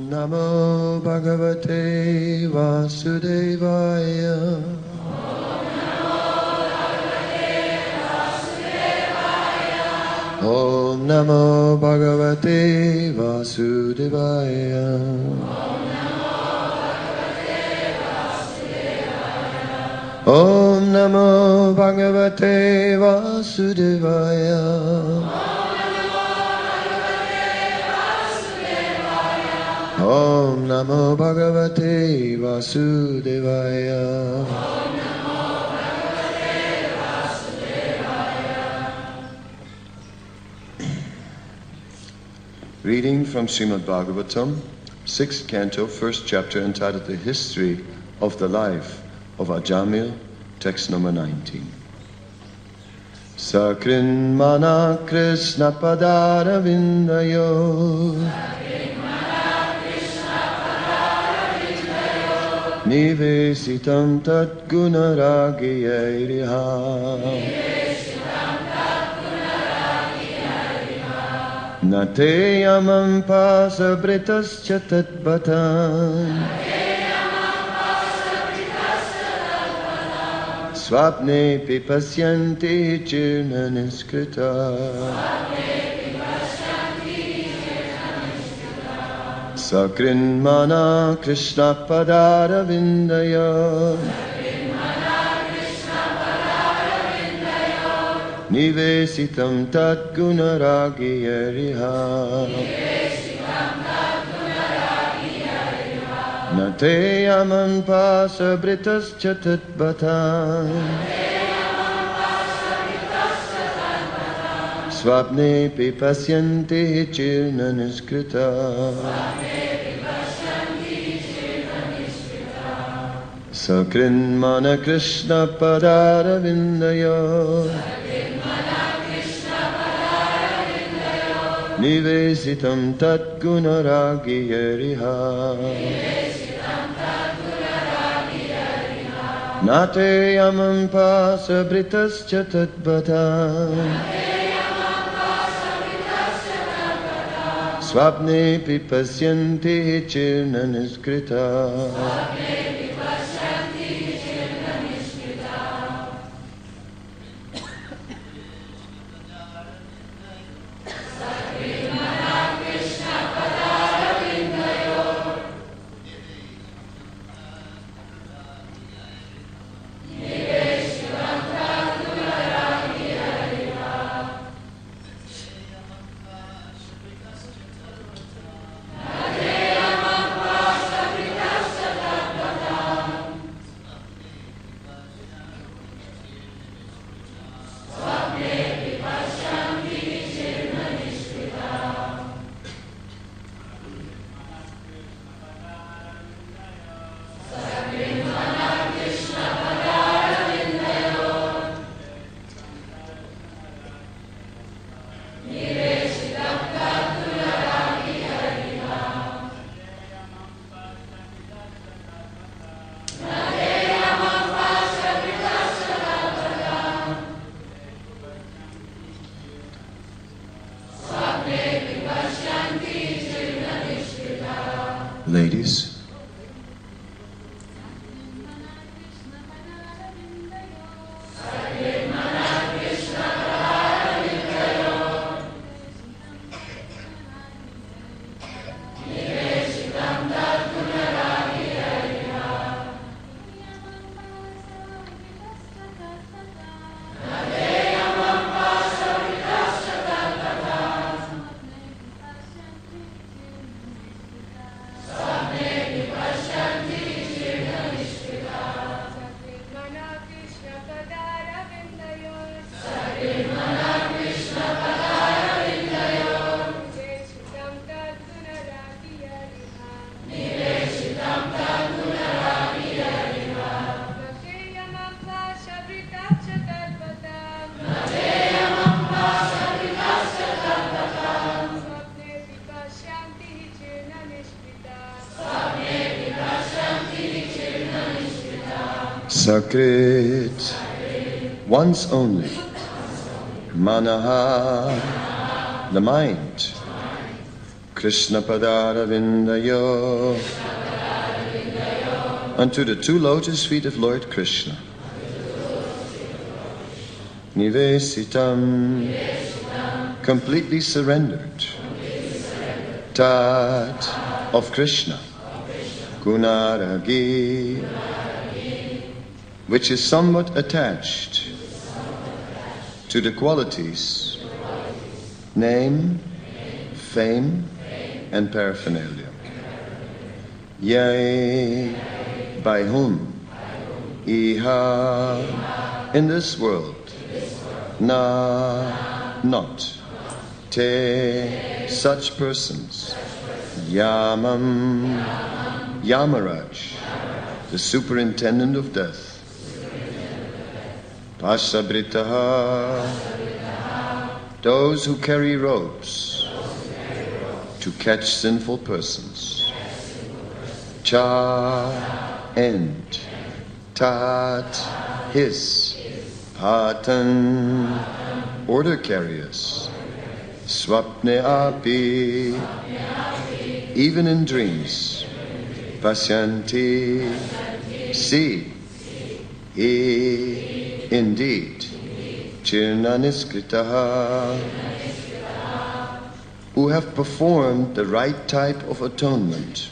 Namo Bhagavate Vasudevaya. Om Namo Bhagavate Vasudevaya. Om Namo Bhagavate Vasudevaya. Om Namo Bhagavate Vasudevaya. Reading from Srimad Bhagavatam, 6th canto, 1st chapter, entitled The History of the Life of Ajamil, text number 19. Sakrin mana Krishna padara vindayo Nivesitam tat gunaragiyairiha Nate yamam pasabritascha tatbatan Swapne pipasyanti chirna niskrita Sakrin mana Krishna padara vindaya Nivesitam tat gunaragiyariha Nate yaman pasabritascha tatbatan Swapne pipasyanti chirna niskrita Sakrin mana Krishna padara vindaya Nivesitam tat gunaragiyariha Nate yamam pasabritascha tatbatan Swapne pipasyanti chirna niskrita Ladies, Sakrit, once only, Manaha, the mind, Krishna Padara Vindayo, unto the two lotus feet of Lord Krishna. Nivesitam, completely surrendered. Tat, of Krishna. Gunaragi, which is somewhat attached to the qualities, name, fame, and paraphernalia. Yea, by whom? Iha, in this world. Na, not. Te, such persons. Yamam, Yamaraj, the superintendent of death. Pasabritaha, those who carry ropes to catch sinful persons. Cha, end. Tat, his. Patan, order carriers. Swapne api, even in dreams. Pasyanti, see. He, indeed. Chirnaniskritaha, who have performed the right type of atonement.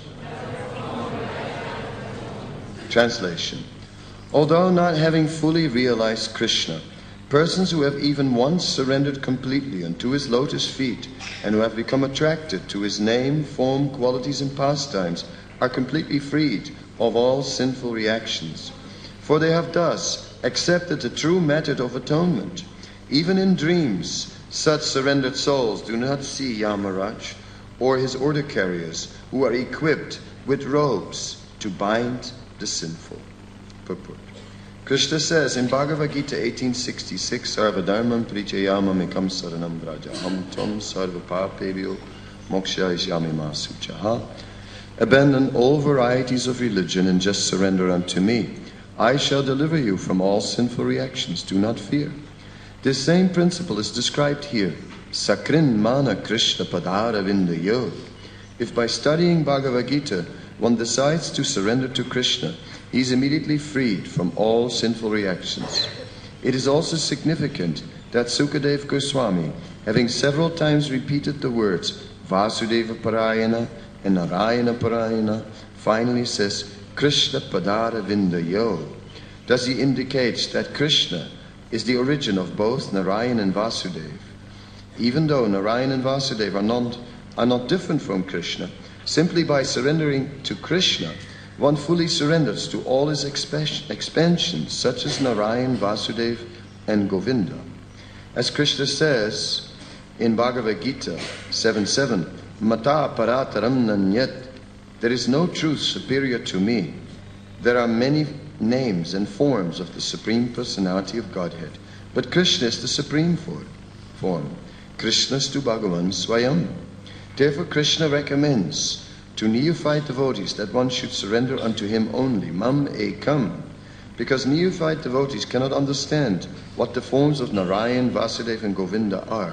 Translation. Although not having fully realized Krishna, persons who have even once surrendered completely unto his lotus feet and who have become attracted to his name, form, qualities, and pastimes are completely freed of all sinful reactions. For they have thus accepted the true method of atonement. Even in dreams, such surrendered souls do not see Yamaraj or his order carriers who are equipped with robes to bind the sinful. Purport. Krishna says in Bhagavad Gita 1866, Sarvadharmam Prijayama Mikam Saranam Vraja Ham Tom Sarva Papebhyo Mokshayashyami Masuchaha. Abandon all varieties of religion and just surrender unto me. I shall deliver you from all sinful reactions. Do not fear. This same principle is described here. Sakrin Mana Krishna Padara Vindayo. If by studying Bhagavad Gita one decides to surrender to Krishna, he is immediately freed from all sinful reactions. It is also significant that Sukadeva Goswami, having several times repeated the words Vasudeva Parayana and Narayana Parayana, finally says Krishna Padara Vindayo. Thus he indicates that Krishna is the origin of both Narayan and Vasudeva. Even though Narayan and Vasudeva are not different from Krishna, simply by surrendering to Krishna, one fully surrenders to all his expansions, such as Narayan, Vasudeva, and Govinda. As Krishna says in Bhagavad Gita 7:7, Mata parataram nanyat, there is no truth superior to me. There are many names and forms of the Supreme Personality of Godhead, but Krishna is the supreme form. Krishna stu Bhagavan Swayam. Therefore Krishna recommends to neophyte devotees that one should surrender unto him only, mam ekam, because neophyte devotees cannot understand what the forms of Narayan, Vasudeva, and Govinda are.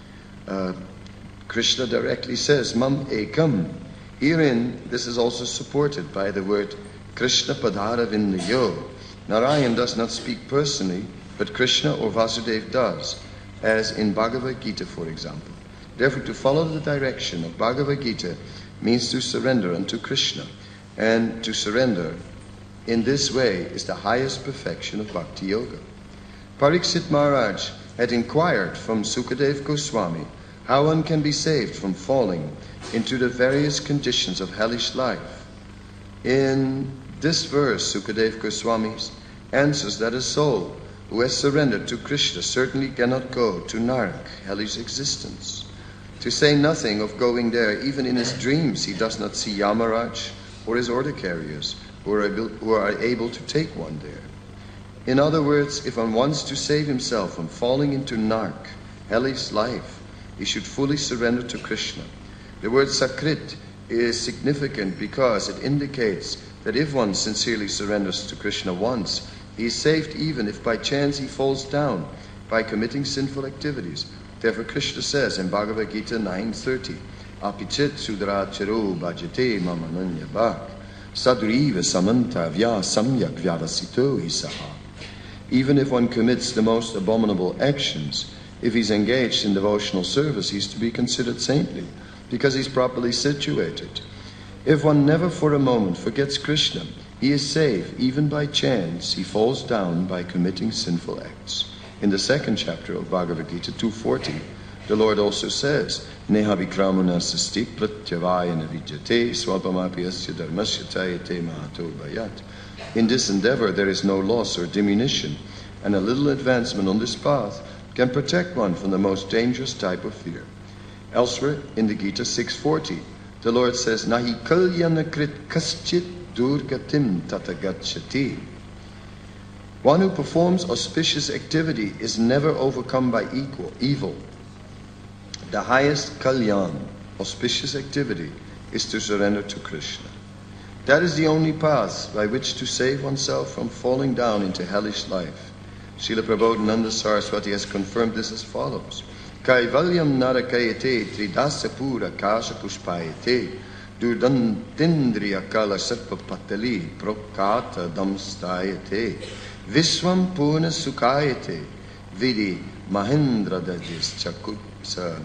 Krishna directly says, mam ekam. Herein, this is also supported by the word Krishna Padara Vindayo. Narayan does not speak personally, but Krishna or Vasudeva does, as in Bhagavad Gita, for example. Therefore, to follow the direction of Bhagavad Gita means to surrender unto Krishna, and to surrender in this way is the highest perfection of Bhakti Yoga. Pariksit Maharaj had inquired from Sukadeva Goswami how one can be saved from falling into the various conditions of hellish life. In this verse, Sukadeva Goswami answers that a soul who has surrendered to Krishna certainly cannot go to Narak, hellish existence. To say nothing of going there, even in his dreams he does not see Yamaraj or his order carriers who are able to take one there. In other words, if one wants to save himself from falling into Nark, hellish life, he should fully surrender to Krishna. The word Sakrit is significant because it indicates that if one sincerely surrenders to Krishna once, he is saved even if by chance he falls down by committing sinful activities. Therefore Krishna says in Bhagavad Gita 9:30, Apichit sudracharo bhajate mamananya bhak. Sadriva samanta vya samyak vyavasito isaha. Even if one commits the most abominable actions, if he's engaged in devotional service, he's to be considered saintly, because he's properly situated. If one never for a moment forgets Krishna, he is safe. Even by chance, he falls down by committing sinful acts. In the second chapter of Bhagavad Gita 2.40, the Lord also says, Neha vikramana sasti pratyavayana vidyate swalpamapi asya dharmasya tayate mahato bhayat. In this endeavor there is no loss or diminution, and a little advancement on this path can protect one from the most dangerous type of fear. Elsewhere in the Gita 6.40, the Lord says, Nahi kalyana krit kaschit durgatim tatagachati. One who performs auspicious activity is never overcome by evil. The highest kalyan, auspicious activity, is to surrender to Krishna. That is the only path by which to save oneself from falling down into hellish life. Srila Prabodhananda Saraswati has confirmed this as follows. Kaivalyam narakayate tridasapura kasha pushpayate durdantindriya kala sarpa patali prokata damstayate viswam purna sukayate vidi mahendra dajis chakutsa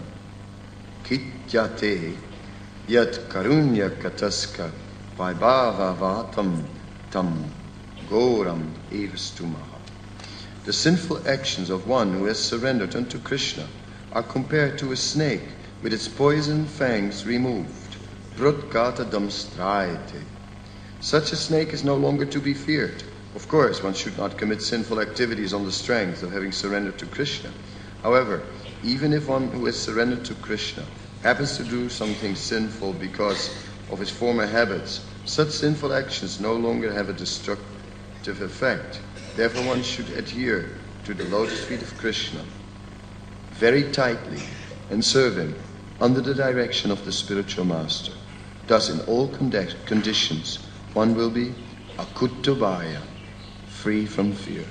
kityate yat karunya kataska vaibhava vatam tam goram evastumaha. The sinful actions of one who has surrendered unto Krishna are compared to a snake with its poison fangs removed. Prudgata damstrayate. Such a snake is no longer to be feared. Of course, one should not commit sinful activities on the strength of having surrendered to Krishna. However, even if one who has surrendered to Krishna happens to do something sinful because of his former habits, such sinful actions no longer have a destructive effect. Therefore, one should adhere to the lotus feet of Krishna very tightly and serve him under the direction of the spiritual master. Thus, in all conditions, one will be akuttabhaya, free from fear.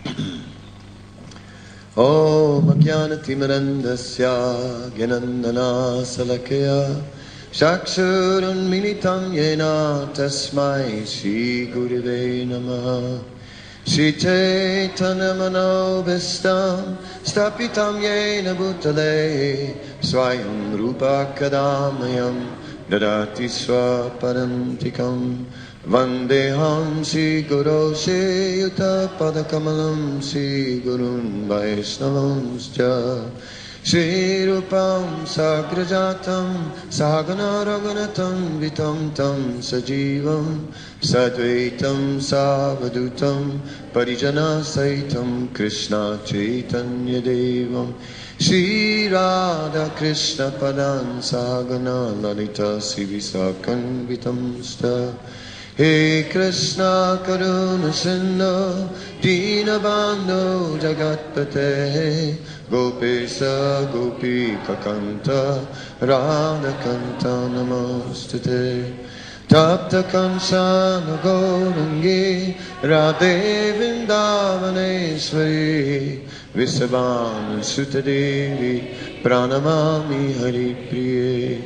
Om Ajnanatimirandasya Gyanandana Salakaya Shakshurun Militam Yena Tasmai Shri Gurave Namaha. Shri Chaitanya Manobhistam Stapitam Yena Bhutale Swayam Rupa Kadamayam Dadati Swaparantikam Vandeham Sri Guru Shri Yuta Padakamalam Sri Gurun Vaisnavamscha Shri Rupam Sagrajatam Sagana Raghunatam Vitam Tam Sajivam Sadvaitam Savadutam Parijana Saitam Krishna Chaitanya Devam Shri Radha Krishna Padan Sagana Lalita Sivisakan Vitam Sta. He Krishna Karuna Sindhu Dinabandhu Jagatpate Gopesa Gopika Kanta Radha Kanta Namostate Tapta Kansana Gaurangi Radhe Vrindavaneshwari Visabhanu Sutadevi Pranamami Hari Priye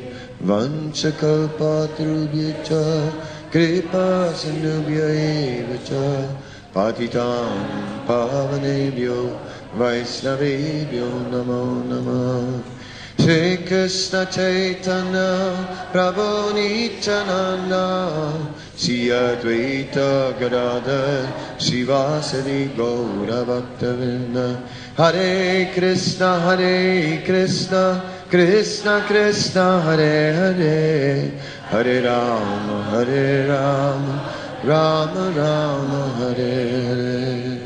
Vanchakalpatrubhyacha Kripa Sindhubhya evacha Patitam Pavanebhyo Vaisnavebhyo Namo Namah. Shri Krishna Chaitanya Prabhu Nityananda Shri Advaita Gadadhar Srivasadi Gaura Bhaktavinda. Hare Krishna Krishna Krishna Hare Hare Hare Rama Rama Rama Hare Hare.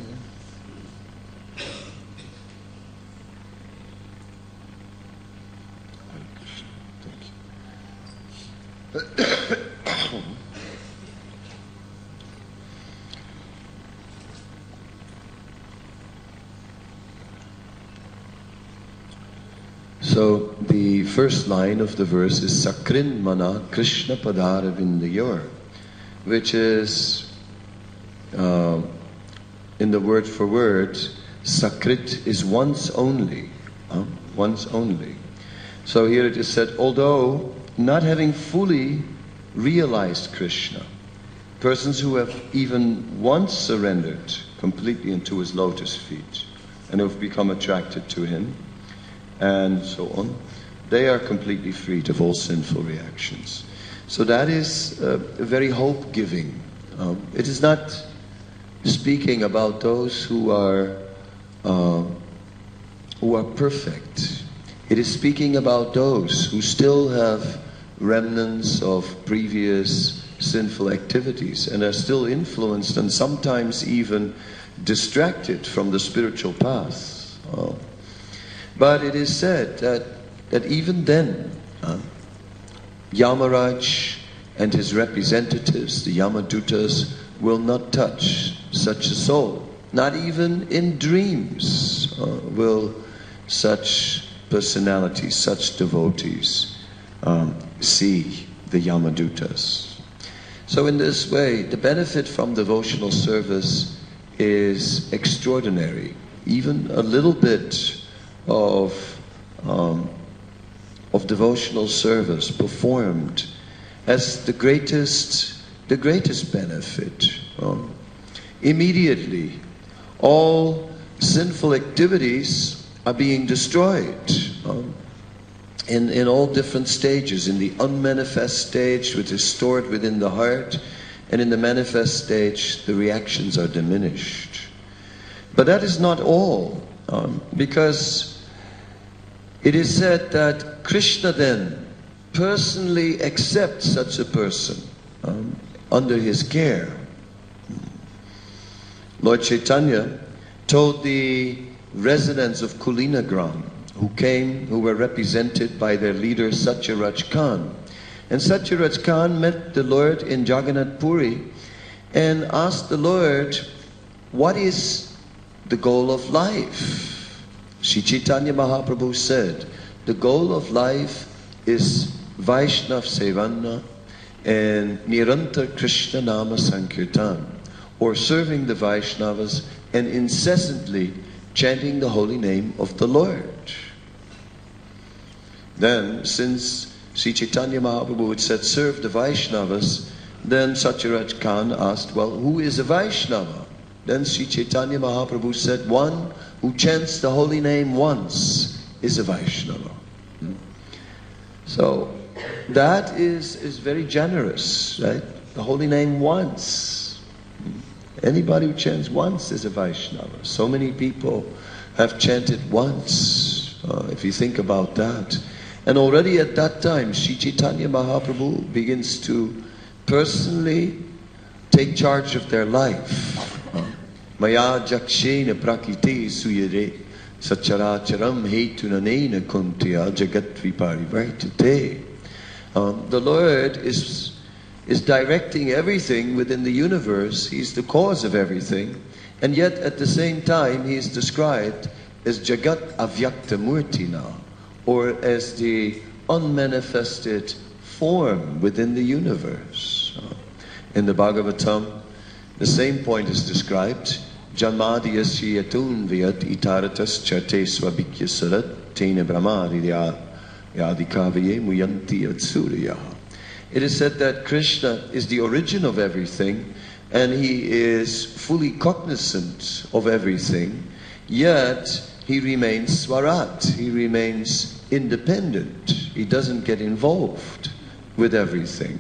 So the first line of the verse is Sakrin Mana Krishna Padara Vindayor, which is in the word for word, Sakrit is once only, once only. So here it is said, although not having fully realized Krishna, persons who have even once surrendered completely into his lotus feet and have become attracted to him, and so on, they are completely freed of all sinful reactions. So that is very hope-giving. It is not speaking about those who are perfect. It is speaking about those who still have remnants of previous sinful activities and are still influenced and sometimes even distracted from the spiritual path. But it is said that even then, Yamaraj and his representatives, the Yamadutas, will not touch such a soul. Not even in dreams will such personalities, such devotees see the Yamadutas. So in this way, the benefit from devotional service is extraordinary. Even a little bit of devotional service performed has the greatest benefit. Immediately, all sinful activities are being destroyed in all different stages. In the unmanifest stage, which is stored within the heart, and in the manifest stage, the reactions are diminished. But that is not all, because it is said that Krishna then personally accepts such a person under his care. Lord Chaitanya told the residents of Kulinagram, who were represented by their leader Satyaraj Khan. And Satyaraj Khan met the Lord in Jagannath Puri and asked the Lord, what is the goal of life? Sri Chaitanya Mahaprabhu said, the goal of life is Vaishnav Sevana and Nirantar Krishna Nama Sankirtan, or serving the Vaishnavas and incessantly chanting the holy name of the Lord. Then, since Sri Chaitanya Mahaprabhu had said, serve the Vaishnavas, then Satyaraj Khan asked, well, who is a Vaishnava? Then Sri Chaitanya Mahaprabhu said, one who chants the holy name once is a Vaishnava. So, that is very generous, right? The holy name once. Anybody who chants once is a Vaishnava. So many people have chanted once, if you think about that. And already at that time, Sri Chaitanya Mahaprabhu begins to personally take charge of their life. Maya jakshena prakriti suyare sacharacharam hetunanena kuntya jagat viparivartate. The Lord is directing everything within the universe. He's the cause of everything. And yet at the same time, he is described as Jagat Avyakta Murtina, or as the unmanifested form within the universe. In the Bhagavatam, the same point is described. Janmadiyasya yatun vyat itaratas charte swabhikya sarat tena brahmadidya yadikavaye muyanti yatsuriya. It is said that Krishna is the origin of everything, and he is fully cognizant of everything, yet he remains swarat, he remains independent. He doesn't get involved with everything.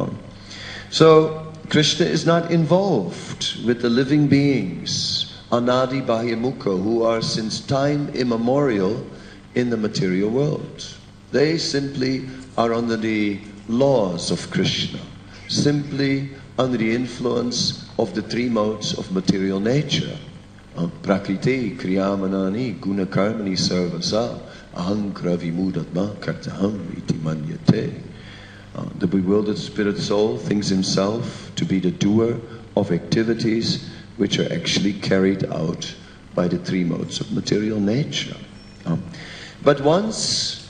So Krishna is not involved with the living beings, Anadi Bahyamukha, who are since time immemorial in the material world. They simply are under the laws of Krishna, simply under the influence of the three modes of material nature. Prakriti, Kriyamanani, Gunakarmani Sarvasa, Ahankara Vimudatma Kartaham Iti Manyate. The bewildered spirit soul thinks himself to be the doer of activities which are actually carried out by the three modes of material nature. But once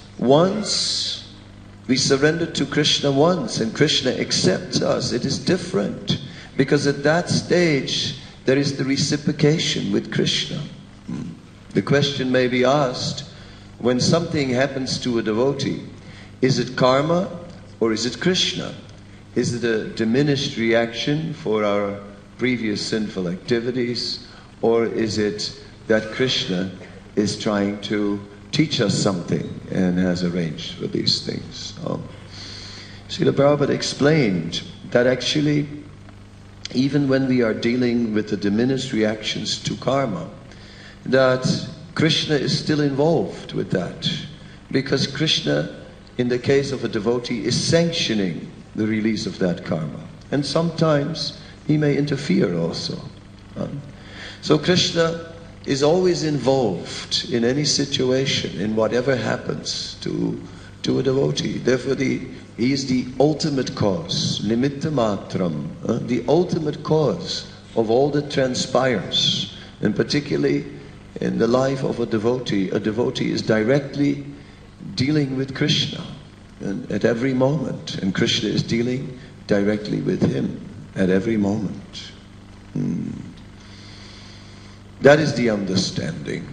we surrender to Krishna once, and Krishna accepts us, it is different. Because at that stage, there is the reciprocation with Krishna. The question may be asked, when something happens to a devotee, is it karma or is it Krishna? Is it a diminished reaction for our previous sinful activities, or is it that Krishna is trying to teach us something and has arranged for these things? Srila Prabhupada explained that actually, even when we are dealing with the diminished reactions to karma, that Krishna is still involved with that. Because Krishna, in the case of a devotee, is sanctioning the release of that karma. And sometimes he may interfere also. So Krishna is always involved in any situation, in whatever happens to a devotee. Therefore he is the ultimate cause, nimitta matram, the ultimate cause of all that transpires. And particularly in the life of a devotee is directly dealing with Krishna and at every moment. And Krishna is dealing directly with him at every moment. That is the understanding.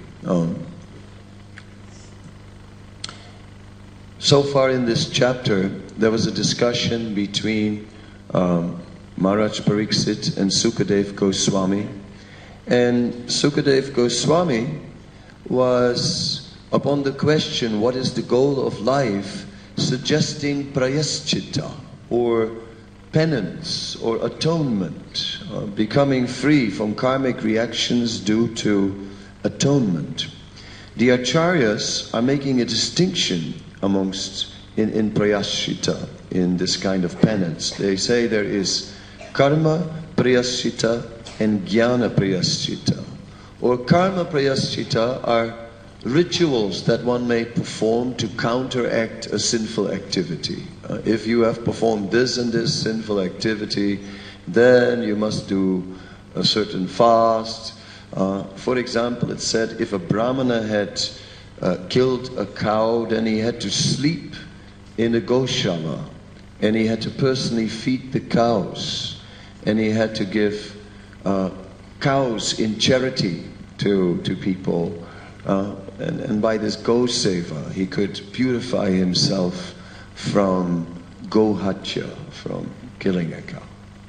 So far in this chapter, there was a discussion between Maharaj Pariksit and Sukadev Goswami. And Sukadev Goswami was, upon the question, what is the goal of life, suggesting prayaschita, or penance, or atonement, becoming free from karmic reactions due to atonement. The acharyas are making a distinction amongst, in prayaschita, in this kind of penance. They say there is karma prayaschita and jnana prayaschita. Or karma prayaschita are rituals that one may perform to counteract a sinful activity. If you have performed this and this sinful activity, then you must do a certain fast. For example, it said if a brahmana had killed a cow, then he had to sleep in a goshala, and he had to personally feed the cows, and he had to give cows in charity to people. And by this go-seva, he could purify himself from go-hatya, from killing a cow.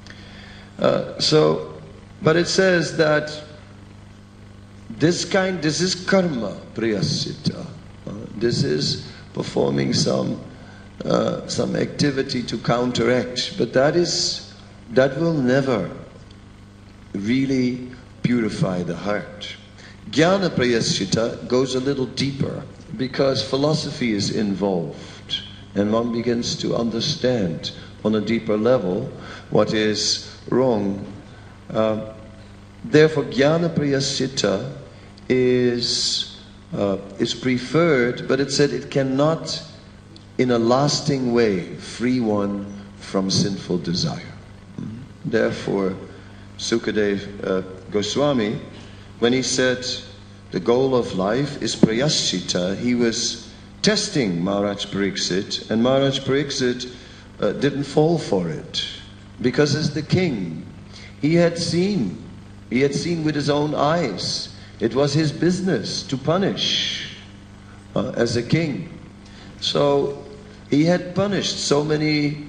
But it says that this is karma priyasita. This is performing some activity to counteract, but that will never really purify the heart. Jnana prayaschita goes a little deeper because philosophy is involved, and one begins to understand on a deeper level what is wrong. Therefore, jnana prayaschita is preferred, but it said it cannot, in a lasting way, free one from sinful desire. Therefore, Sukadev Goswami, when he said the goal of life is prayaschita, he was testing Maharaj Pariksit, and Maharaj Pariksit didn't fall for it. Because as the king, he had seen with his own eyes. It was his business to punish as a king. So he had punished so many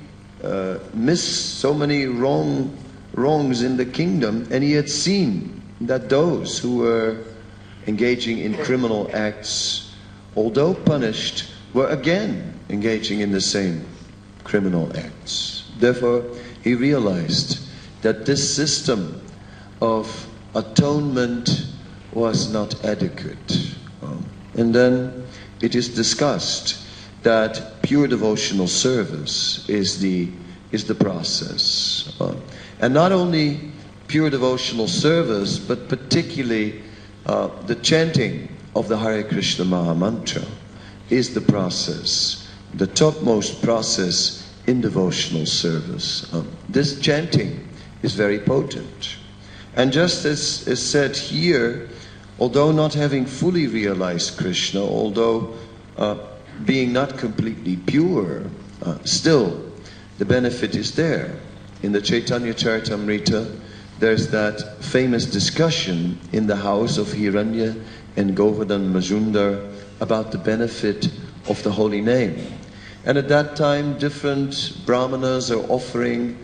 wrongs in the kingdom, and he had seen that those who were engaging in criminal acts, although punished, were again engaging in the same criminal acts. Therefore, he realized that this system of atonement was not adequate. And then it is discussed that pure devotional service is the process. And not only pure devotional service, but particularly the chanting of the Hare Krishna Maha Mantra is the process, the topmost process in devotional service. This chanting is very potent. And just as is said here, although not having fully realized Krishna, although being not completely pure, still the benefit is there. In the Chaitanya Charitamrita, there's that famous discussion in the house of Hiranya and Govardhan Majumdar about the benefit of the holy name. And at that time, different brahmanas are offering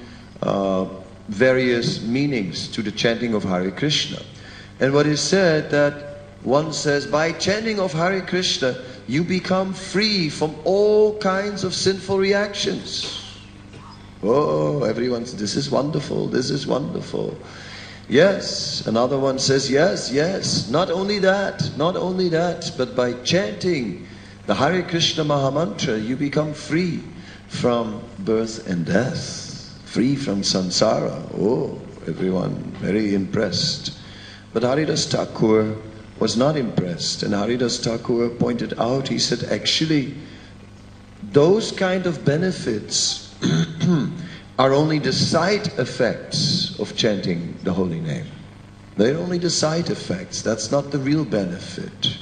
various meanings to the chanting of Hare Krishna. And what is said that one says, by chanting of Hare Krishna, you become free from all kinds of sinful reactions. Oh, everyone says, this is wonderful, this is wonderful. Yes, another one says, yes, not only that, but by chanting the Hare Krishna Mahamantra, you become free from birth and death, free from samsara. Oh, everyone very impressed. But Haridas Thakur was not impressed, and Haridas Thakur pointed out, he said, actually, those kind of benefits are only the side effects of chanting the holy name. They're only the side effects. That's not the real benefit.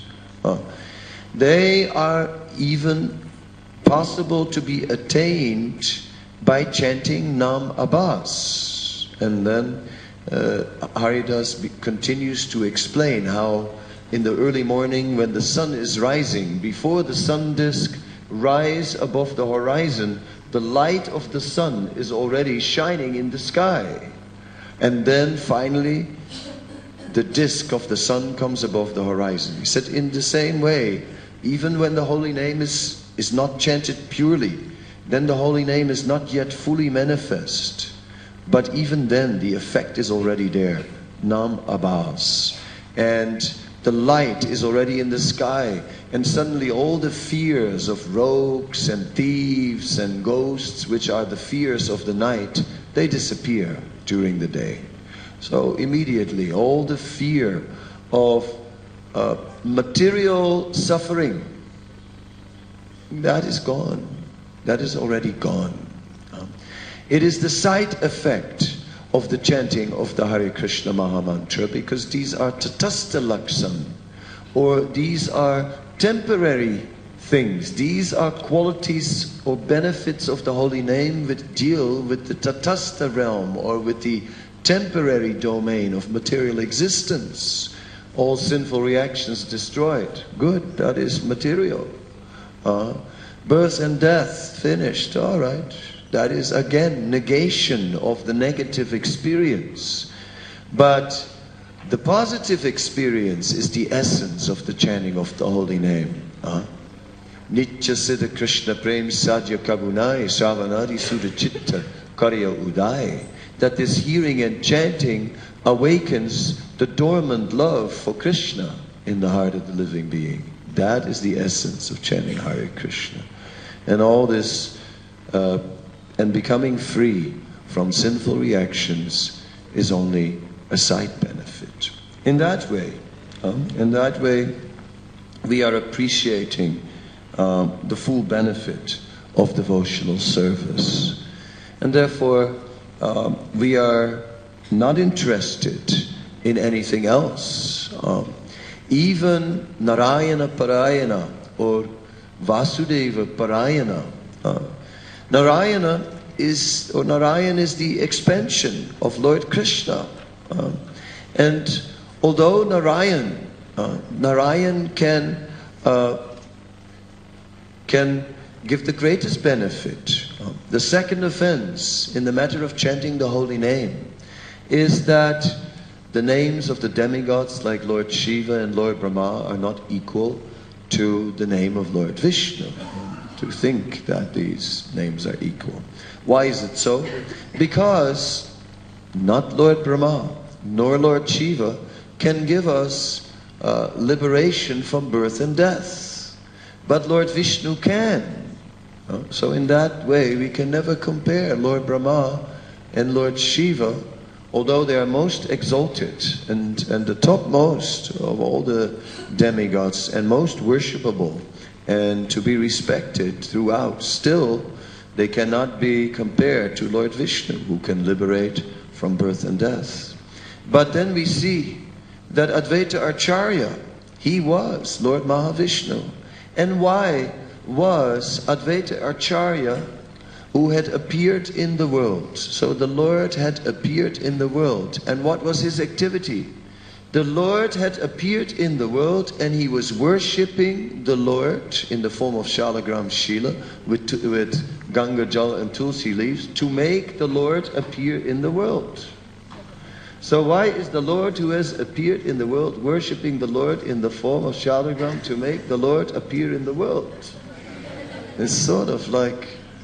They are even possible to be attained by chanting Nam Abbas. And then Haridas continues to explain how in the early morning when the sun is rising, before the sun disk rise above the horizon, the light of the sun is already shining in the sky. And then finally, the disk of the sun comes above the horizon. He said, in the same way, even when the holy name is not chanted purely, then the holy name is not yet fully manifest. But even then, the effect is already there. Nam Abbas. And the light is already in the sky. And suddenly all the fears of rogues and thieves and ghosts, which are the fears of the night, they disappear during the day. So immediately all the fear of material suffering, that is gone. That is already gone. It is the side effect of the chanting of the Hare Krishna Mahamantra, because these are tatastha laksana, or these are temporary things. These are qualities or benefits of the holy name which deal with the tatastha realm, or with the temporary domain of material existence. All sinful reactions destroyed. Good, that is material. Birth and death finished. All right. That is again negation of the negative experience. But the positive experience is the essence of the chanting of the holy name. Nitya Siddha Krishna Prem Sadhya Kabunai Savanadi Sudha Chitta Karya Udai. That this hearing and chanting awakens the dormant love for Krishna in the heart of the living being. That is the essence of chanting Hare Krishna. And all this and becoming free from sinful reactions is only a side benefit. In that way, we are appreciating the full benefit of devotional service. And therefore, we are not interested in anything else. Even Narayana Parayana or Vasudeva Parayana. Narayan is the expansion of Lord Krishna. And although Narayan can give the greatest benefit, the second offense in the matter of chanting the holy name is that the names of the demigods like Lord Shiva and Lord Brahma are not equal to the name of Lord Vishnu. To think that these names are equal. Why is it so? Because not Lord Brahma nor Lord Shiva can give us liberation from birth and death. But Lord Vishnu can. So in that way we can never compare Lord Brahma and Lord Shiva, although they are most exalted and the topmost of all the demigods and most worshipable and to be respected throughout. Still, they cannot be compared to Lord Vishnu, who can liberate from birth and death. But then we see that Advaita Acharya, he was Lord Mahavishnu. And why was Advaita Acharya, who had appeared in the world? So the Lord had appeared in the world. And what was his activity? The Lord had appeared in the world, and he was worshipping the Lord in the form of Shalagram Shila with Ganga Jal and Tulsi leaves to make the Lord appear in the world. So why is the Lord who has appeared in the world worshipping the Lord in the form of Shalagram to make the Lord appear in the world? It's sort of like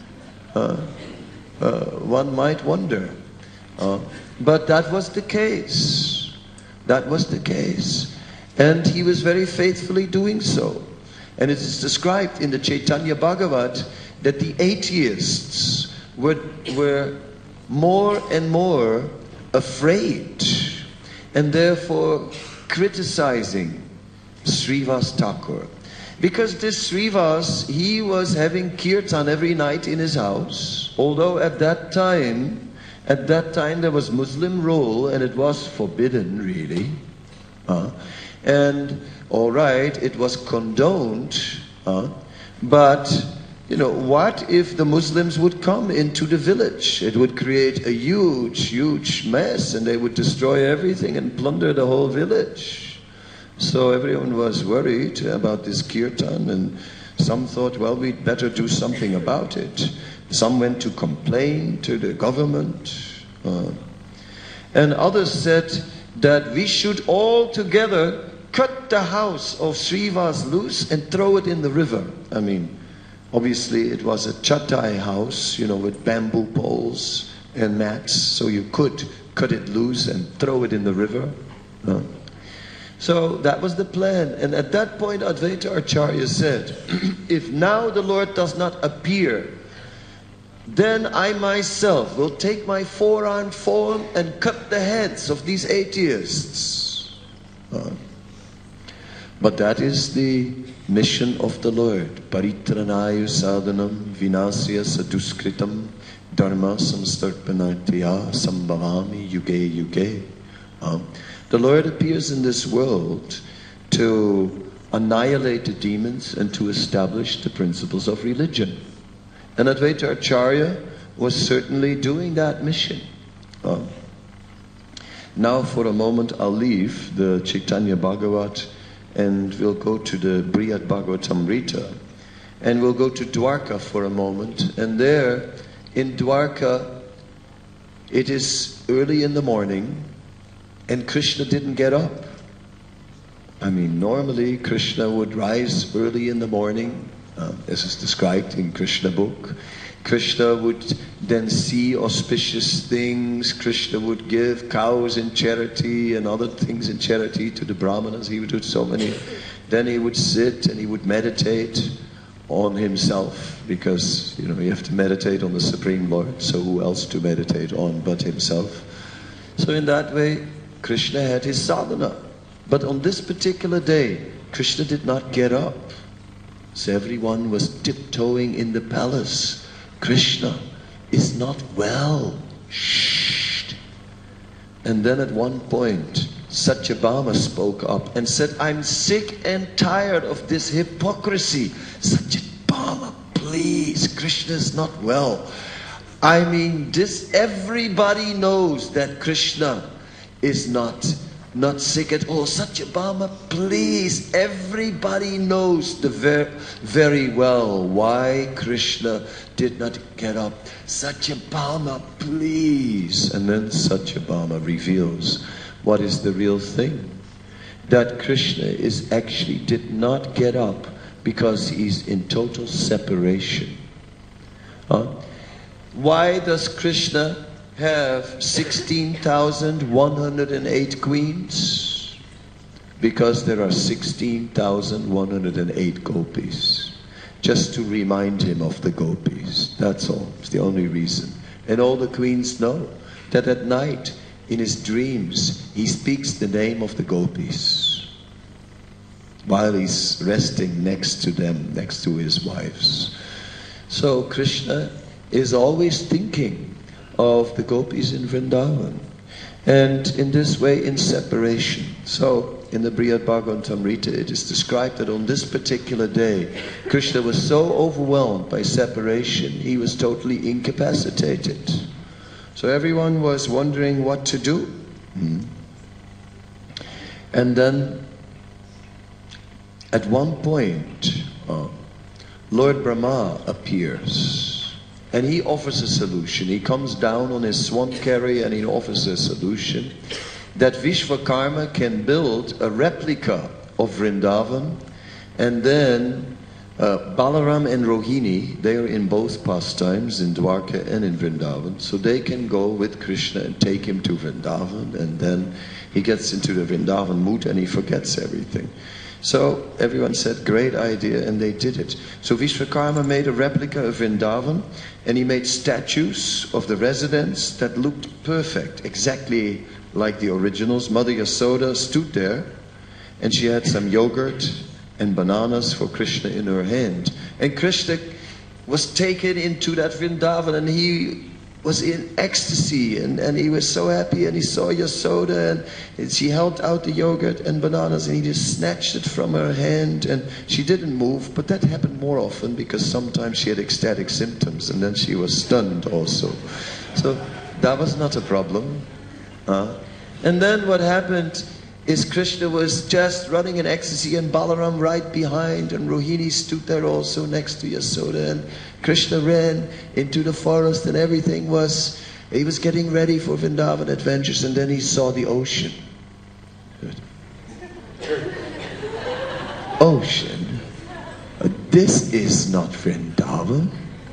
one might wonder. But that was the case. That was the case. And he was very faithfully doing so. And it is described in the Chaitanya Bhagavat that the atheists were more and more afraid and therefore criticizing Srivas Thakur. Because this Srivas, he was having kirtan every night in his house, although at that time there was Muslim rule and it was forbidden really. And all right, it was condoned, but you know, what if the Muslims would come into the village? It would create a huge mess and they would destroy everything and plunder the whole village. So everyone was worried about this kirtan, and some thought, well, we'd better do something about it. Some went to complain to the government, and others said that we should all together cut the house of Srivas loose and throw it in the river. I mean, obviously it was a chatai house, you know, with bamboo poles and mats, so you could cut it loose and throw it in the river. So that was the plan. And at that point Advaita Acharya said, if now the Lord does not appear, then I myself will take my four-armed form and cut the heads of these atheists. But that is the mission of the Lord. Paritranayu sadhanam vinasya saduskritam dharma samstarpanatya sambhavami yuge yuge. The Lord appears in this world to annihilate the demons and to establish the principles of religion. And Advaita Acharya was certainly doing that mission. Now for a moment I'll leave the Chaitanya Bhagavat and we'll go to the Brihad Bhagavatamrita. And we'll go to Dwarka for a moment. And there in Dwarka, it is early in the morning and Krishna didn't get up. I mean, normally Krishna would rise early in the morning, as is described in Krishna book. Krishna would then see auspicious things. Krishna would give cows in charity and other things in charity to the Brahmanas. He would do so many. Then he would sit and he would meditate on himself, because you have to meditate on the Supreme Lord. So who else to meditate on but himself? So in that way, Krishna had his sadhana. But on this particular day, Krishna did not get up. So everyone was tiptoeing in the palace. Krishna is not well. Shh. And then at one point, Satyabhama spoke up and said, I'm sick and tired of this hypocrisy. Satyabhama, please, Krishna is not well. I mean, everybody knows that Krishna is not sick at all. Satyabhama, please, everybody knows very well why Krishna did not get up. Satyabhama, please. And then Satyabhama reveals what is the real thing. That Krishna actually did not get up because he's in total separation. Why does Krishna have 16,108 queens? Because there are 16,108 gopis. Just to remind him of the gopis. That's all. It's the only reason. And all the queens know that at night, in his dreams, he speaks the name of the gopis while he's resting next to them, next to his wives. So Krishna is always thinking of the gopis in Vrindavan, and in this way in separation. So in the Brihad Bhagavatamrita it is described that on this particular day Krishna was so overwhelmed by separation, he was totally incapacitated. So everyone was wondering what to do. And then, at one point, Lord Brahma appears, and he offers a solution. He comes down on his swan carrier and he offers a solution that Vishvakarma can build a replica of Vrindavan, and then Balaram and Rohini, they are in both pastimes, in Dwarka and in Vrindavan, so they can go with Krishna and take him to Vrindavan, and then he gets into the Vrindavan mood and he forgets everything. So everyone said, great idea, and they did it. So Vishvakarma made a replica of Vrindavan, and he made statues of the residents that looked perfect, exactly like the originals. Mother Yasoda stood there, and she had some yogurt and bananas for Krishna in her hand. And Krishna was taken into that Vrindavan, and he was in ecstasy, and he was so happy, and he saw Yasoda, and she held out the yogurt and bananas, and he just snatched it from her hand, and she didn't move. But that happened more often because sometimes she had ecstatic symptoms, and then she was stunned also. So that was not a problem. And then what happened is Krishna was just running in ecstasy, and Balaram right behind, and Rohini stood there also next to Yasoda, and Krishna ran into the forest, and everything was, he was getting ready for Vrindavan adventures, and then he saw the ocean. Ocean? This is not Vrindavan.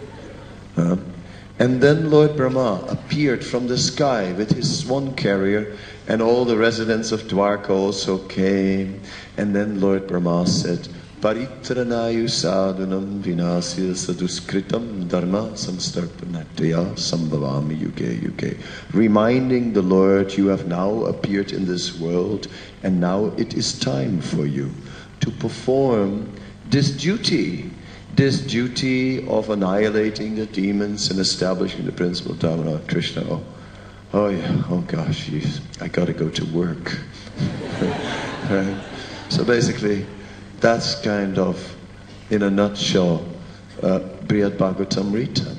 And then Lord Brahma appeared from the sky with his swan carrier, and all the residents of Dwarka also came. And then Lord Brahma said, Paritranayu sadhanam vinasya saduskritam dharma samstarpanatya sambhavami yuge yuge. Reminding the Lord, you have now appeared in this world, and now it is time for you to perform this duty of annihilating the demons and establishing the principle of Dharma. Krishna, oh yeah, oh gosh, I gotta go to work. Right? So basically, that's kind of, in a nutshell, Brihad Bhagavatamrita.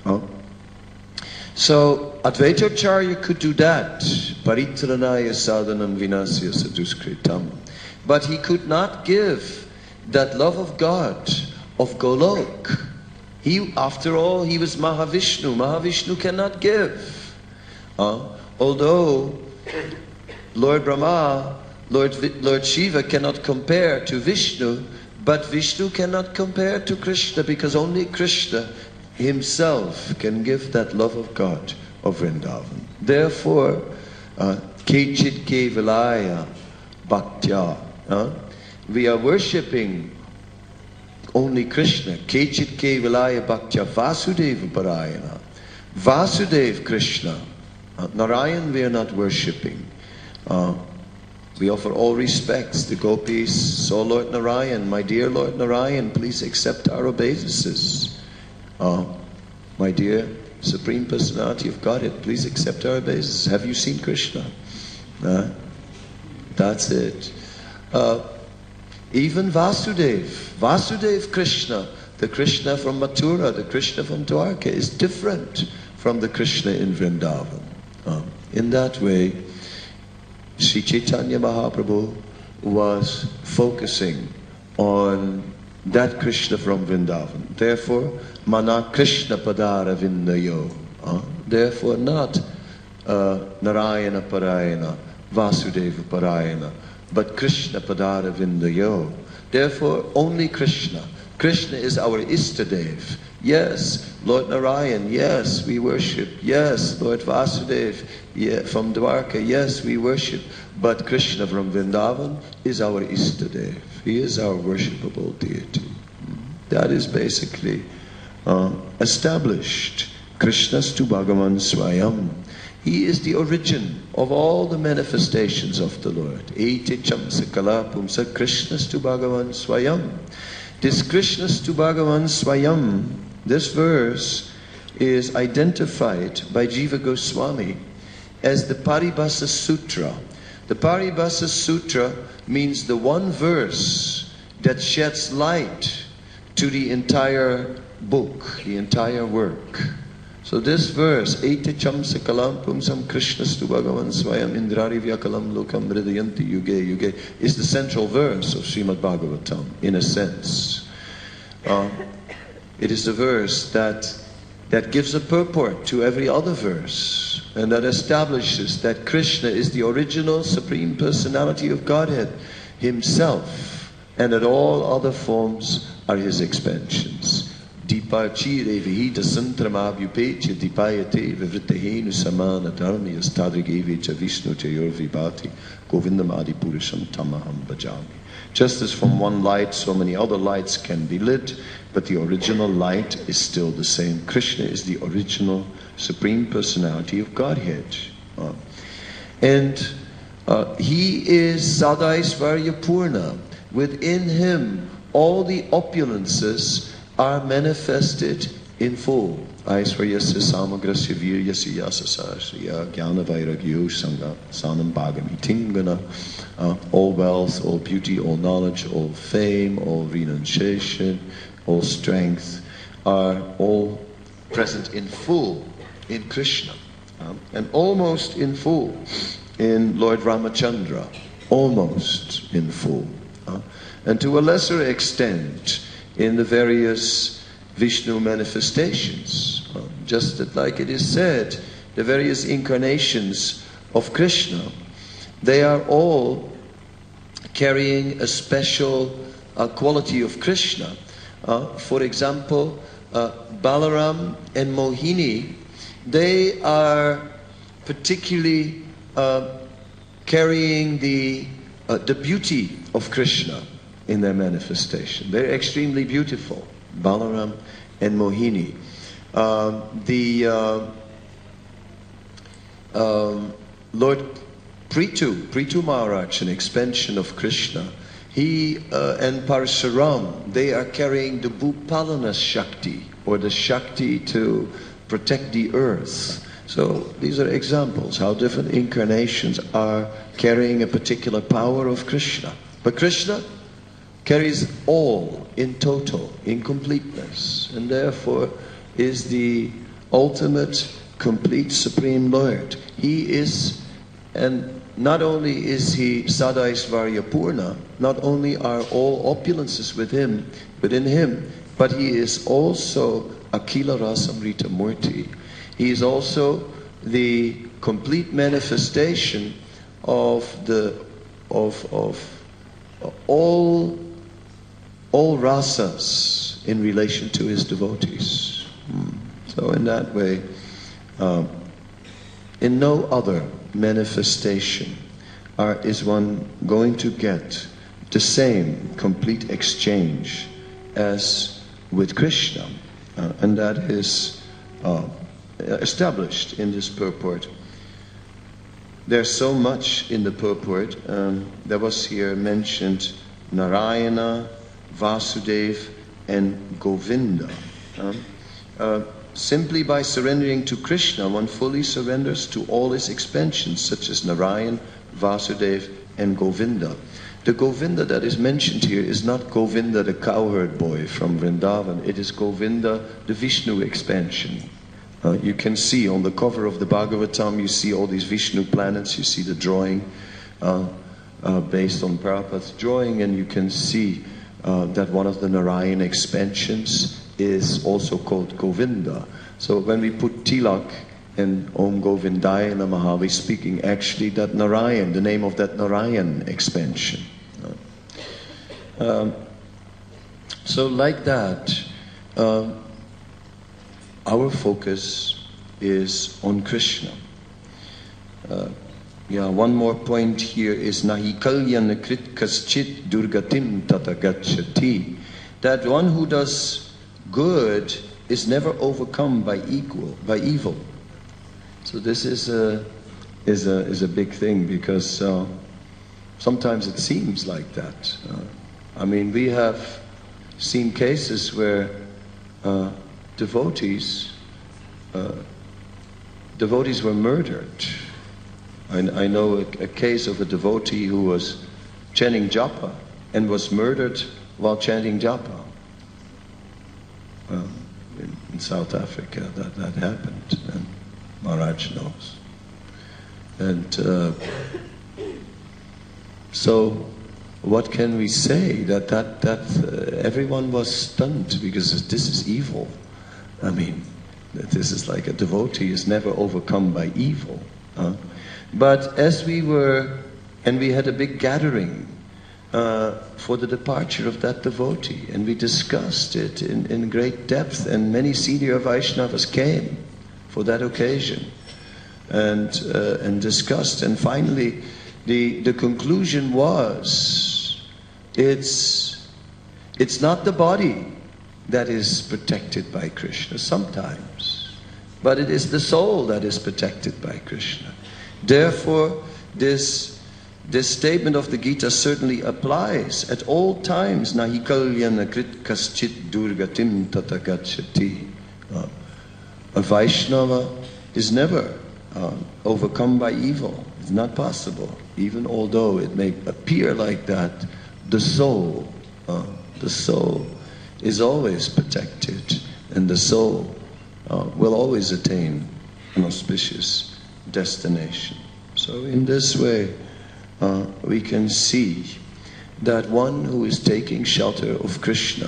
So Advaitacharya could do that. Paritranaya sadhanam vinasya saduskritam. But he could not give that love of God, of Golok. After all, he was Mahavishnu. Mahavishnu cannot give. Although Lord Brahma, Lord Shiva cannot compare to Vishnu, but Vishnu cannot compare to Krishna, because only Krishna himself can give that love of God of Vrindavan. Therefore, Kechit Kevalaya Bhaktya. We are worshipping only Krishna. Kechit Kevalaya Bhaktya Vasudeva Parayana. Vasudev Krishna. Narayan we are not worshipping. We offer all respects. The gopis saw Lord Narayan. My dear Lord Narayan, please accept our obeisances. My dear Supreme Personality of Godhead, please accept our obeisances. Have you seen Krishna? That's it. Even Vasudev Krishna, the Krishna from Mathura, the Krishna from Dwarka, is different from the Krishna in Vrindavan. In that way, Sri Chaitanya Mahaprabhu was focusing on that Krishna from Vrindavan. Therefore, Mana Krishna Padara Vindayo. Therefore, not Narayana Parayana, Vasudeva Parayana, but Krishna Padara Vindayo. Therefore, only Krishna. Krishna is our Istadev. Yes, Lord Narayan, yes, we worship. Yes, Lord Vasudev, from Dwarka, yes, we worship. But Krishna from Vrindavan is our Istadev. He is our worshipable deity. That is basically established. Krishnastu Bhagavan Swayam. He is the origin of all the manifestations of the Lord. Ete chamsa kala pumsa Krishnastu Bhagavan Swayam. This Krishnastu Bhagavan Swayam, this verse is identified by Jiva Goswami as the Paribhasa Sutra. The Paribhasa Sutra means the one verse that sheds light to the entire book, the entire work. So this verse, Etacham Sakalam Pumsam Krishnastu Bhagavan Swayam Indrari Vyakalam Lokam Hridayanti Yuge Yuge, is the central verse of Srimad Bhagavatam, in a sense. It is the verse that gives a purport to every other verse, and that establishes that Krishna is the original Supreme Personality of Godhead Himself, and that all other forms are His expansions. Dipachire vihita santramabhyupecha dipayate vivritahenu samana dharmiyas tadrigevecha vishnu chayor vibhati govindam adipurusam tamaham bhajami. Just as from one light so many other lights can be lit, but the original light is still the same. Krishna is the original Supreme Personality of Godhead. And He is Sadaisvarya Purna. Within Him all the opulences are manifested in full. Aisvaryasya samagrasya viryasya yasasasya jnana vairagyo sangha sanam bhagami tingana. All wealth, all beauty, all knowledge, all fame, all renunciation, all strength are all present in full in Krishna, and almost in full in Lord Ramachandra, almost in full, and to a lesser extent in the various Vishnu manifestations. Just that, like it is said, the various incarnations of Krishna, they are all carrying a special quality of Krishna. For example, Balaram and Mohini, they are particularly carrying the beauty of Krishna in their manifestation. They're extremely beautiful, Balaram and Mohini. Lord Prithu Maharaj, an expansion of Krishna, he and Parashuram, they are carrying the Bhupalana Shakti, or the Shakti to protect the earth. So these are examples how different incarnations are carrying a particular power of Krishna. But Krishna carries all in total, in completeness, and therefore is the ultimate, complete Supreme Lord. He is, and not only is He Sadaisvarya Purna, not only are all opulences within Him, but He is also Akila Rasamrita Murti. He is also the complete manifestation of all rasas in relation to His devotees. So in that way, in no other manifestation is one going to get the same complete exchange as with Krishna. And that is established in this purport. There's so much in the purport. There was here mentioned Narayana, Vasudeva, and Govinda. Simply by surrendering to Krishna, one fully surrenders to all His expansions, such as Narayan, Vasudeva, and Govinda. The Govinda that is mentioned here is not Govinda, the cowherd boy from Vrindavan. It is Govinda, the Vishnu expansion. You can see on the cover of the Bhagavatam, you see all these Vishnu planets, you see the drawing based on Prabhupada's drawing, and you can see that one of the Narayan expansions is also called Govinda. So when we put tilak and Om Govindaya Namaha, we're speaking actually that Narayan, the name of that Narayan expansion. So like that, our focus is on Krishna. One more point here is Nahi kalyana krit kaschit durgatim tata gacchati. That one who does good is never overcome by evil. So this is a big thing, because sometimes it seems like that. We have seen cases where devotees were murdered. I know a case of a devotee who was chanting japa and was murdered while chanting japa. in South Africa that happened, and Maharaj knows. And so, what can we say? That everyone was stunned because this is evil. I mean, this is like a devotee is never overcome by evil. But as we were, and we had a big gathering for the departure of that devotee, and we discussed it in great depth, and many senior Vaishnavas came for that occasion and discussed, and finally the conclusion was it's not the body that is protected by Krishna sometimes, but it is the soul that is protected by Krishna. Therefore, this statement of the Gita certainly applies at all times. Nahi kalyana krit kaschit durgatim tata gacchati. A Vaishnava is never overcome by evil. It's not possible. Even although it may appear like that, the soul is always protected, and the soul will always attain an auspicious destination. So in this way, we can see that one who is taking shelter of Krishna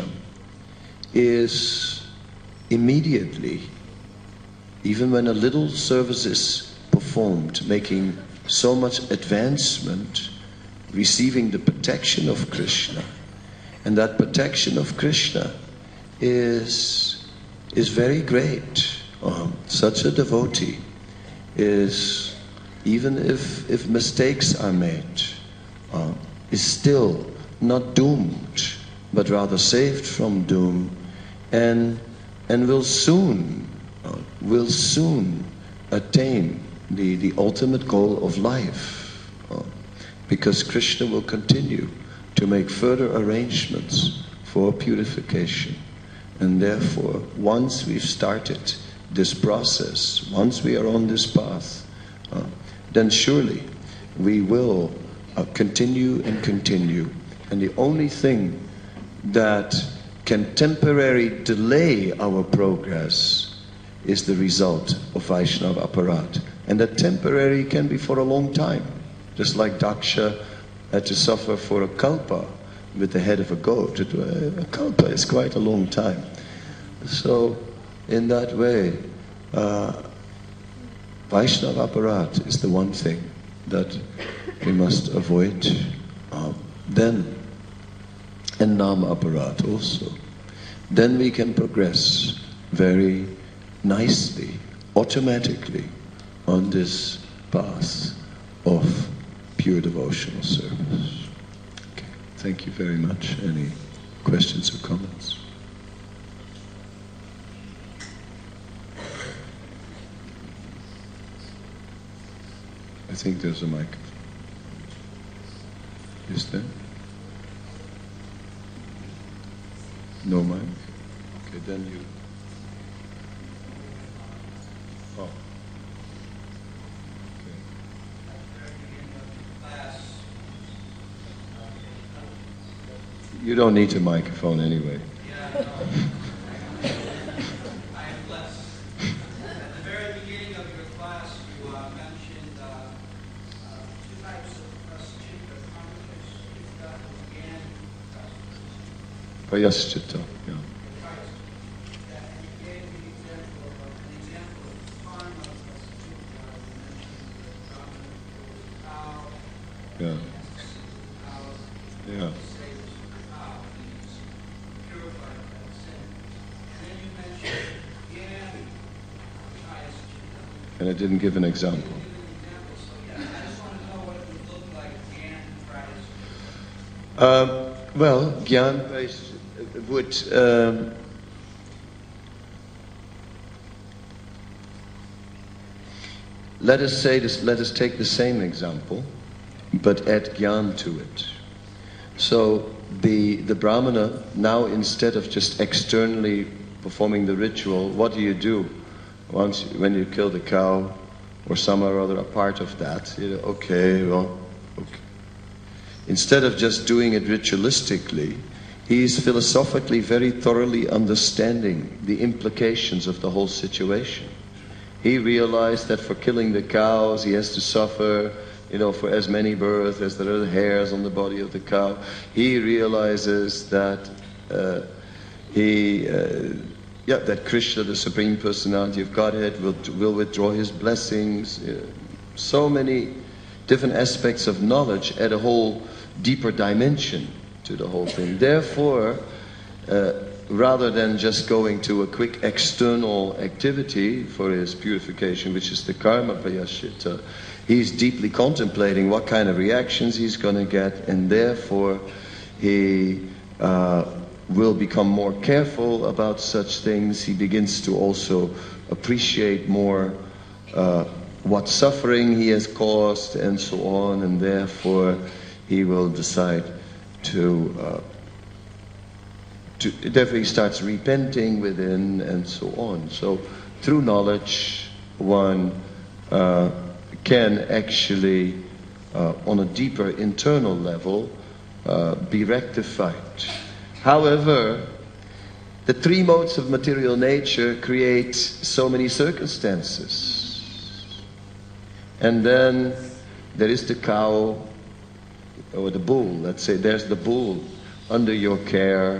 is immediately, even when a little service is performed, making so much advancement, receiving the protection of Krishna. And that protection of Krishna is very great. Such a devotee is, even if mistakes are made, is still not doomed, but rather saved from doom, and will soon attain the ultimate goal of life, because Krishna will continue to make further arrangements for purification. And therefore, once we've started this process, once we are on this path, then surely we will continue and continue. And the only thing that can temporarily delay our progress is the result of Vaishnava aparat. And that temporary can be for a long time. Just like Daksha had to suffer for a kalpa with the head of a goat. A kalpa is quite a long time. So, in that way, Vaishnava aparat is the one thing that we must avoid. And Nama aparat also. Then we can progress very nicely, automatically, on this path of pure devotional service. Okay, thank you very much. Any questions or comments? I think there's a microphone. Is there? No mic? Okay, then you... Oh. Okay. You don't need a microphone anyway. Prayaschitta, yeah. Yeah. Yeah. And I didn't give an example. Well, Gyan would let us take the same example, but add Gyan to it. So the Brahmana, now instead of just externally performing the ritual, what do? When you kill the cow or some or other a part of that, okay. Instead of just doing it ritualistically, He is philosophically very thoroughly understanding the implications of the whole situation. He realized that for killing the cows, he has to suffer, for as many births as there are hairs on the body of the cow. He realizes that that Krishna, the Supreme Personality of Godhead, will withdraw his blessings. So many different aspects of knowledge add a whole deeper dimension to the whole thing. Therefore, rather than just going to a quick external activity for his purification, which is the karma prayaschitta, he's deeply contemplating what kind of reactions he's going to get, and therefore he will become more careful about such things. He begins to also appreciate more what suffering he has caused and so on, and therefore he will decide therefore he starts repenting within and so on. So through knowledge one can actually on a deeper internal level be rectified. However, the three modes of material nature create so many circumstances. And then there is the cow or the bull. Let's say there's the bull under your care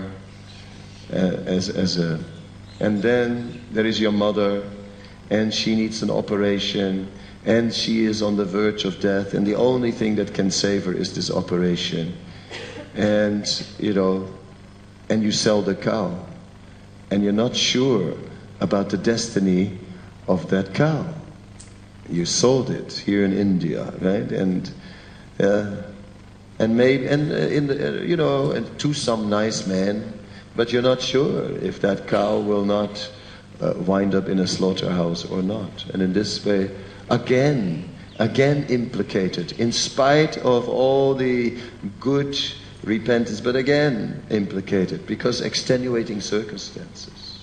and then there is your mother, and she needs an operation, and she is on the verge of death, and the only thing that can save her is this operation. And and you sell the cow, and you're not sure about the destiny of that cow. You sold it here in India, right? And maybe and to some nice man, but you're not sure if that cow will not wind up in a slaughterhouse or not. And in this way, again implicated, in spite of all the good repentance, but again implicated, because extenuating circumstances.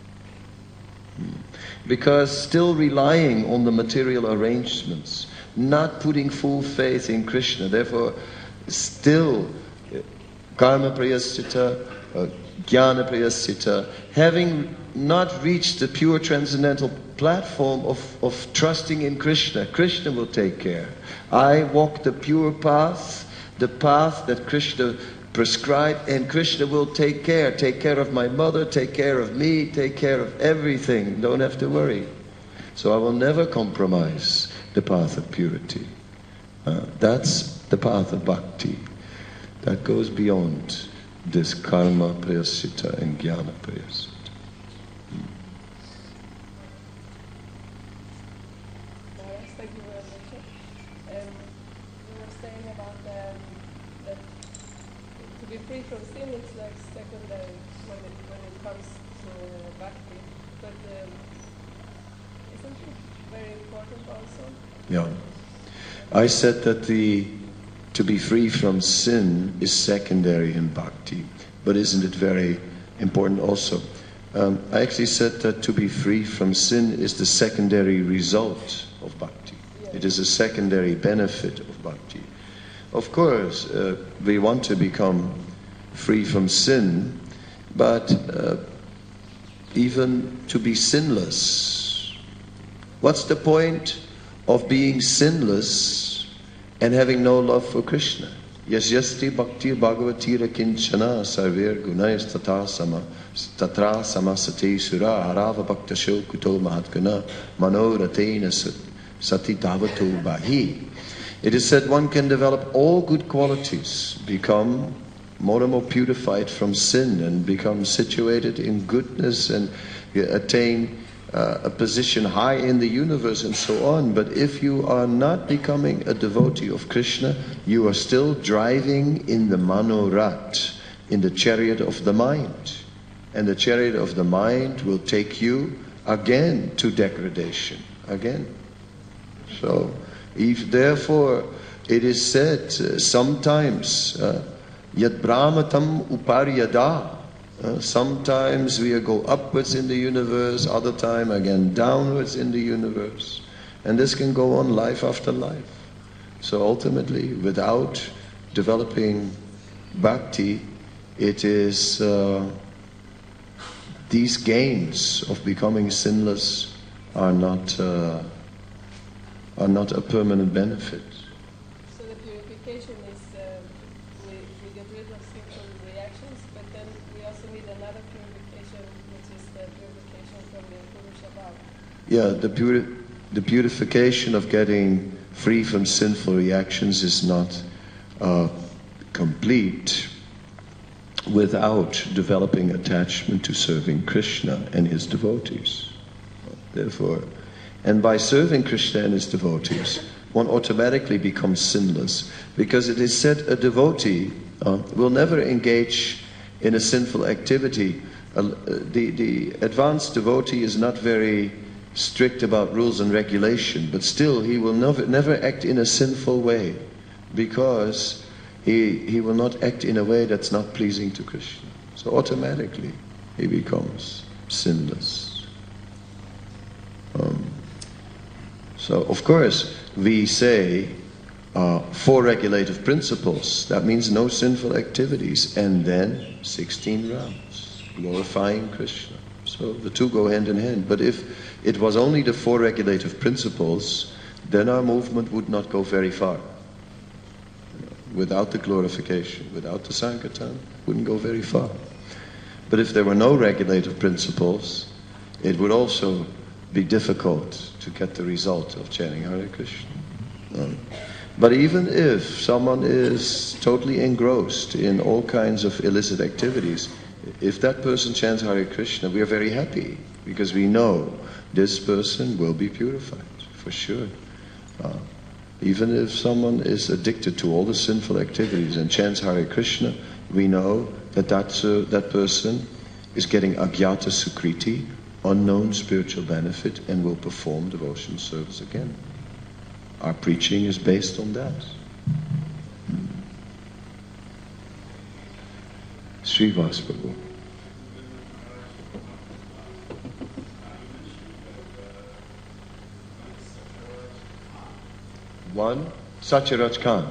Because still relying on the material arrangements, not putting full faith in Krishna, therefore still karma prayaschitta, jnana prayaschitta, having not reached the pure transcendental platform of trusting in Krishna. Krishna will take care. I walk the pure path, the path that Krishna prescribed, and Krishna will take care of my mother, take care of me, take care of everything. Don't have to worry. So I will never compromise the path of purity. That's the path of bhakti. That goes beyond this karma prayaschitta and jnana prayaschitta. Thank you very much. You were saying about that to be free from sin is like secondary when it comes to bhakti, but isn't it very important also? Yeah. I said that to be free from sin is secondary in bhakti, but isn't it very important also? I actually said that to be free from sin is the secondary result of bhakti. Yeah. It is a secondary benefit of bhakti. Of course, we want to become free from sin, but even to be sinless. What's the point of being sinless and having no love for Krishna? Yasyasti bhaktir bhagavatira kinchana sarvir gunais tatra samasate sura harava bhaktasho kuto mahatguna manoratena sati davato bahi. It is said one can develop all good qualities, become more and more purified from sin, and become situated in goodness, and attain a position high in the universe and so on. But if you are not becoming a devotee of Krishna, you are still driving in the manorat, in the chariot of the mind. And the chariot of the mind will take you again to degradation, again. So, if therefore it is said sometimes, yad brahmatam uparyada, sometimes we go upwards in the universe, other time again downwards in the universe. And this can go on life after life. So ultimately, without developing bhakti, it is these gains of becoming sinless are not a permanent benefit. So the purification is we get rid of sinful reactions, but then we also need another purification, which is the purification from the Purusha Bhava. Yeah, the purification of getting free from sinful reactions is not complete without developing attachment to serving Krishna and his devotees. Therefore, and by serving Krishna and his devotees, one automatically becomes sinless, because it is said a devotee will never engage in a sinful activity. The advanced devotee is not very strict about rules and regulation, but still he will never act in a sinful way, because he will not act in a way that's not pleasing to Krishna. So automatically he becomes sinless. So of course we say 4 regulative principles. That means no sinful activities, and then 16 rounds glorifying Krishna. So the two go hand in hand. But if it was only the 4 regulative principles, then our movement would not go very far. Without the glorification, without the Sankirtan, wouldn't go very far. But if there were no regulative principles, it would also be difficult to get the result of chanting Hare Krishna. But even if someone is totally engrossed in all kinds of illicit activities, if that person chants Hare Krishna, we are very happy, because we know this person will be purified, for sure. Even if someone is addicted to all the sinful activities and chants Hare Krishna, we know that that person is getting Agyata Sukriti, unknown spiritual benefit, and will perform devotional service again. Our preaching is based on that. Srivas Prabhu. One, Satyaraj Khan.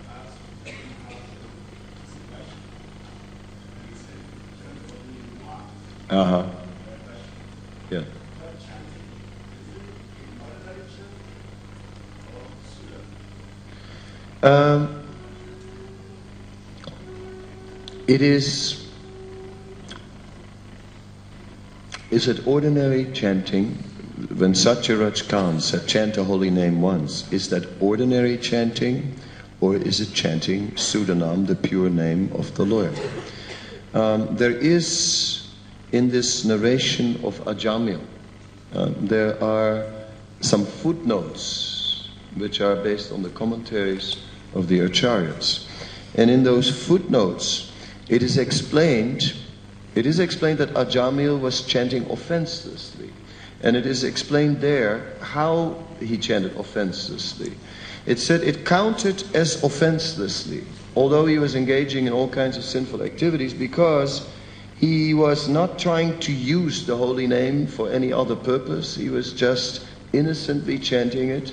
Yeah. It is it ordinary chanting? When Satyaraj Khan said chant a holy name once, is that ordinary chanting, or is it chanting Sudanam, the pure name of the Lord? There is, in this narration of Ajamil, there are some footnotes which are based on the commentaries of the Acharyas. And in those footnotes, it is explained that Ajamil was chanting offenselessly. And it is explained there how he chanted offenselessly. It said it counted as offenselessly, although he was engaging in all kinds of sinful activities, because he was not trying to use the holy name for any other purpose. He was just innocently chanting it,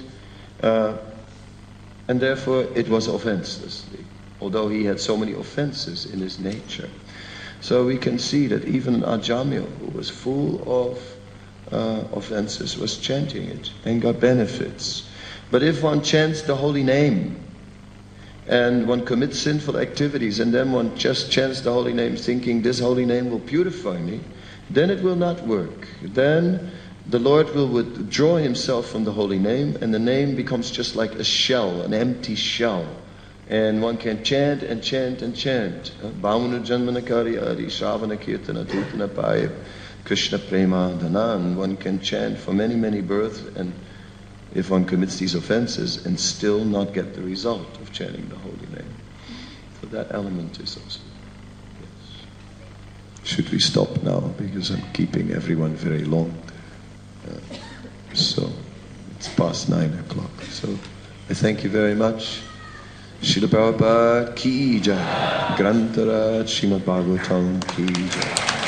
and therefore it was offenselessly, although he had so many offenses in his nature. So we can see that even Ajamil, who was full of offenses, was chanting it and got benefits. But if one chants the holy name and one commits sinful activities, and then one just chants the holy name thinking this holy name will purify me, then it will not work. Then the Lord will withdraw himself from the holy name, and the name becomes just like a shell, an empty shell. And one can chant and chant and chant. Bhavana Janmanakari Adi Shravana Kirtana Dutana Paya Krishna Prema Dhanan. One can chant for many, many births, and if one commits these offenses, and still not get the result of chanting the holy name. So that element is also. Yes. Should we stop now? Because I'm keeping everyone very long. So it's past 9 o'clock. So I thank you very much. Srila Prabhupada ki jai. Grantaraj Srimad Bhagavatam ki jai.